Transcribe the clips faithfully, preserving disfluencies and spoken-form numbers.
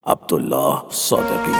عبدالله صادقی.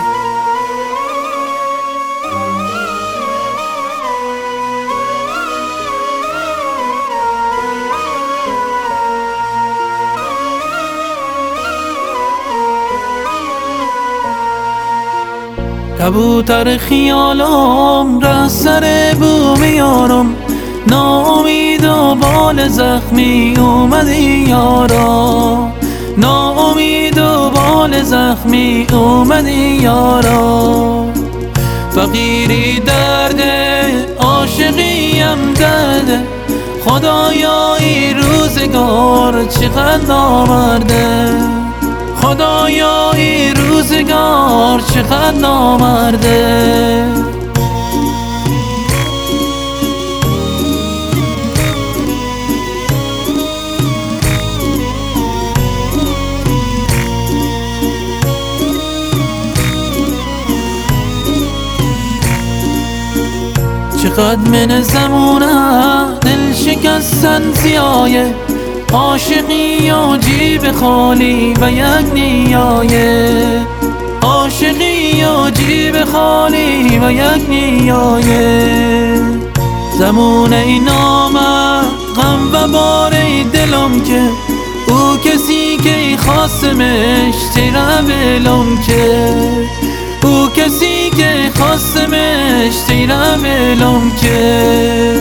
کبوتر خیالم ره سر بوم یارم، ناامید و بال زخمی اومدی یارا، ناامید و بال زخمی اومدی یارا. فقیری درده، عاشقیم درده، خدایا این روزگار چقدر نامرده، خدایا این روزگار چقدر نامرده. چقدر من زمونه دل شکستن زیایه، عاشقی و جیب خالی و یک نیایه، عاشقی و جیب خالی و یک نیایه. زمونه این آمد غم و بار دلم که او کسی که خواستمش تیره ولم که، او کسی که خواستمش تیره ولم که.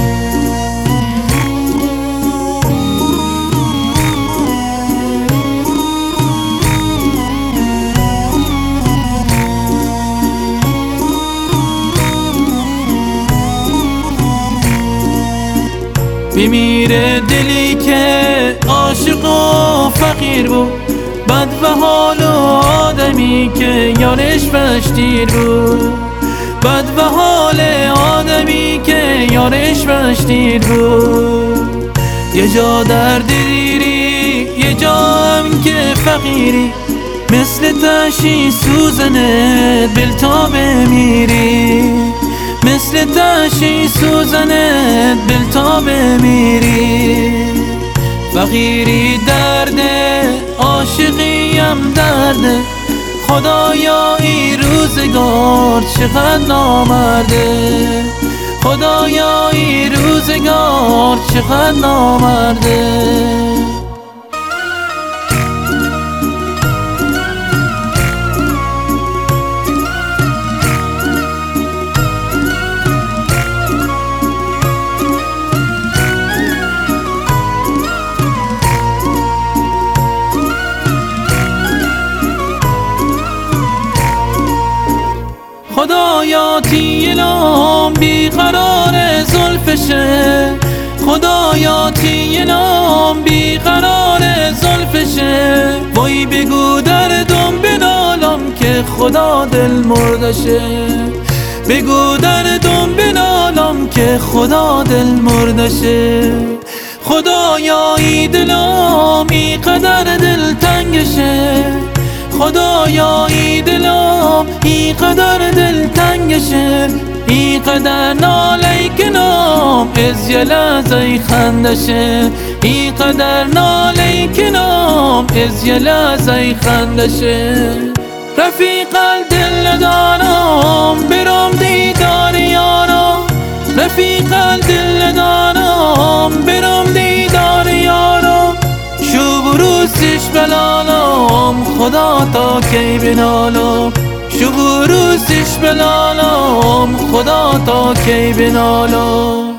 بمیره دلی که عاشق و فقیر بود، بد و حال و آدمی که یارش بشتیر بود، بد و حال آدمی که یارش بشتیر بود. یه جا درد دیری، یه جا هم که فقیری، مثل تشی سوزنت بل تا بمیری، مثل تشی سوزنت بل تا بمیری. فقیری درده، عاشقیم درده، خدایا این روزگار چقدر نامرده، خدایا این روزگار چقدر نامرده. خدایا تیلام بیقرار زلفشه، خدایا تیلام بیقرار زلفشه. وای بگو دردم بنالم که خدا دل مردشه، بگو دردم بنالم که خدا دل مردشه. خدایا ای دلام ای قدر دل تنگشه، خدایا ای دلم ای قدر دل تنگشه. ای قدر ناله کنم از یه لحظه خندشه، ای قدر ناله کنم از یه لحظه خندشه. رفیق دل دارم برم دیدار یارم، رفیق دل دارم برم دیدار یارم. شو بروسش بلالم خدا تا کی بنالم، شو بروسش بلالم خدا تا کی بنالم.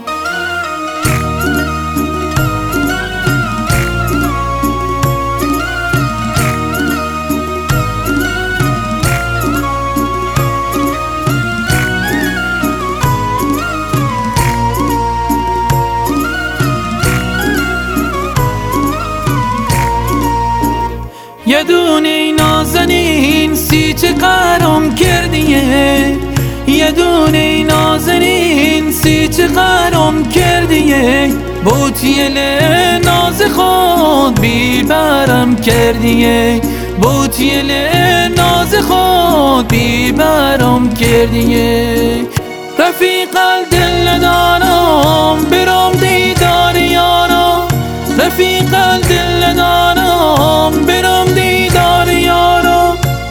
یه دونه نازنین سی چه قرم کردیه، یه دونه نازنین سی چه قرم کردیه. بوتیل ناز خود بیبرم کردیه، بوتیل ناز خود بیبرم کردیه. رفیق دل دارم برم دیدار یارم، رفیق دل دارم برم دیدار یارم.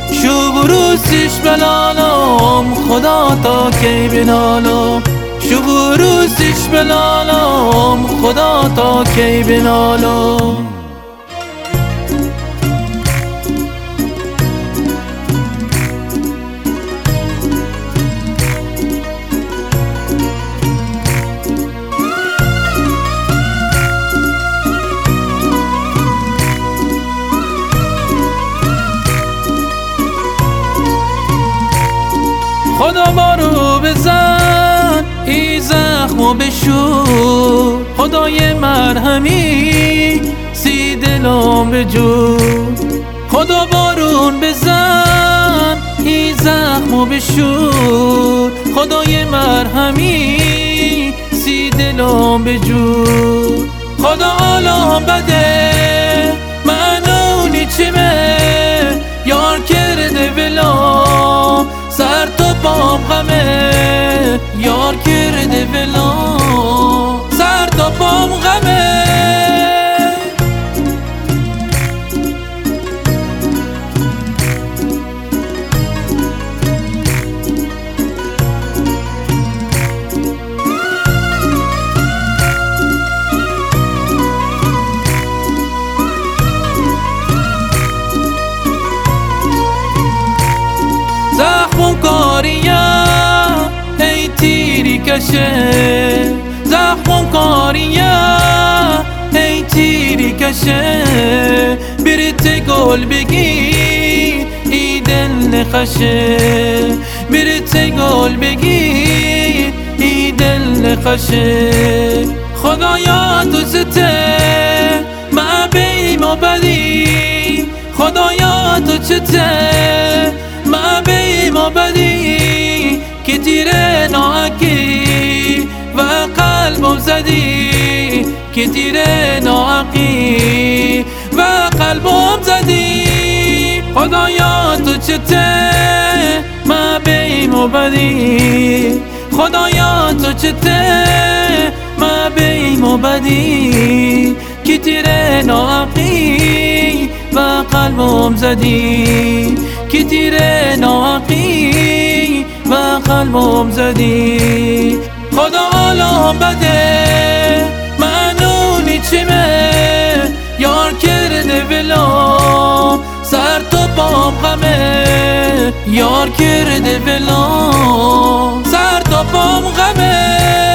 خدا تا کی بنالم شب روزش بلالم خدا تا کی بنالم خدا بارو بزن ای زخمو بشور خدای مرهمی سی دلم بجور خدا بارون بزن ای زخمو بشور خدای مرهمی سی دلم بجور خدا عالم بده منونی چمه یار کرده ولام سر تو بام غمه یار کرده ولام سر تو بام غمه زخمون کاریم ای تیری کشه زخمون کاریم ای تیری کشه برت گل بگی ای دل نخشه برت گل بگی ای دل نخشه خدایا تو سته ما بیم و بدی خدایا تو چته ما بیم و بدی که تیره ناکی و قلبم زدی که تیره ناکی و قلبم زدی خدایا تو چته ما بیم و بدی خدایا تو چته ما بیم و بدی که تیره ناکی و قلبم زدی که تیره ناقی و قلبم زدی خدا عالم بده منونی چمه یار کرده ولام سر تو بام غمه یار کرده ولام سر تو بام غمه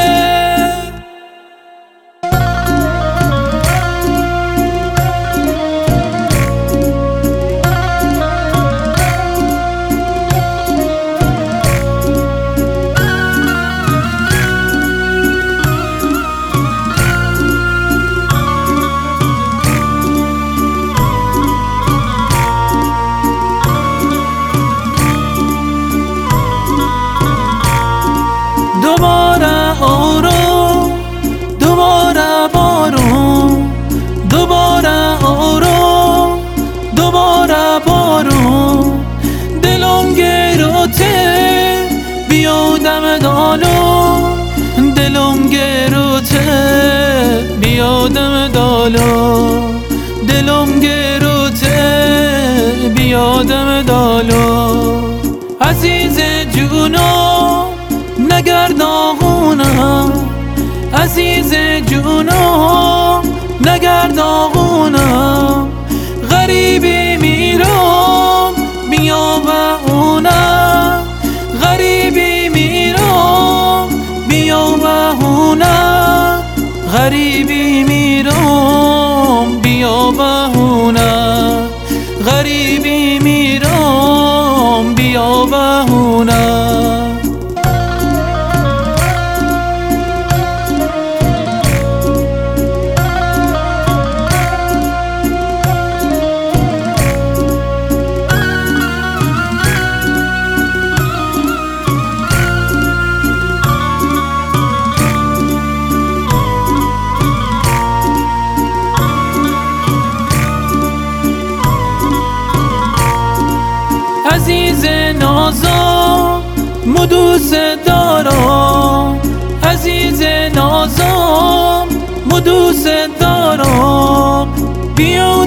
دوباره آروم دوباره بارون دوباره آروم دوباره بارون دلم گروته بیادم دالو دلم گروته بیادم دالو دلم گروته بیادم دالو عزیز جونم نگرداغونم عزیز جونم نگرداغونم غریبی میرم بیا و اونم غریبی میرم بیا و اونم غریبی میرم بیا و اونم غریبی میرم بیا و اونم عزیز نازم مدوس دارم عزیز نازم مدوس دارم بیا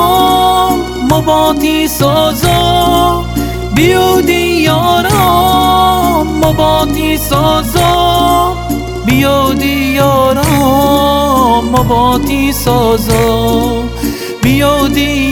دیارم مباتی سازم بیا دیارم مباتی سازا بیا دیارم مباتی سازا بیا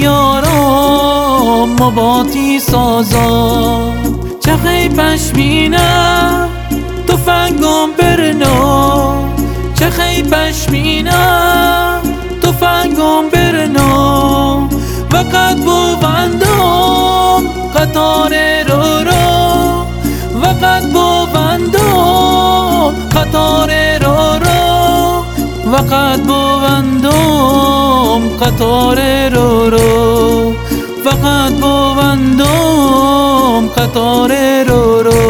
دیارم مباتی سازا چخی پشمینه تفنگم برنا چخی پشمینه تفنگم برنا وقت بوندم قطار رو رو وقت بوندم قطار رو رو وقت بوندم قطار رو رو وقت بوندم قطار رو رو